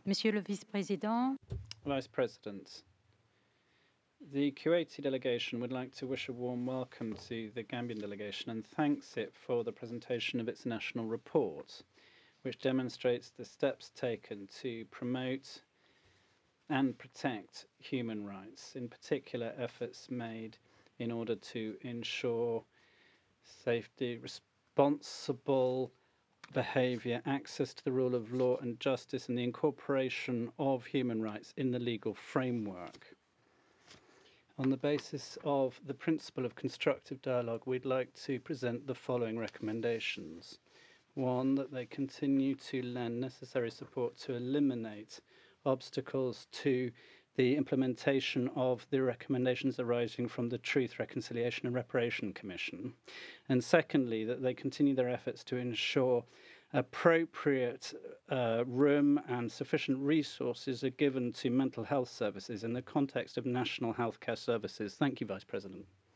Monsieur le Vice-Président, Vice President, the Kuwaiti delegation would like to wish a warm welcome to the Gambian delegation and thanks it for the presentation of its national report, which demonstrates the steps taken to promote and protect human rights, in particular efforts made in order to ensure safety, responsible behaviour, access to the rule of law and justice, and the incorporation of human rights in the legal framework. On the basis of the principle of constructive dialogue, we'd like to present the following recommendations. One, that they continue to lend necessary support to eliminate obstacles to the implementation of the recommendations arising from the Truth, Reconciliation and Reparation Commission. And secondly, that they continue their efforts to ensure appropriate room and sufficient resources are given to mental health services in the context of national healthcare services. Thank you, Vice President.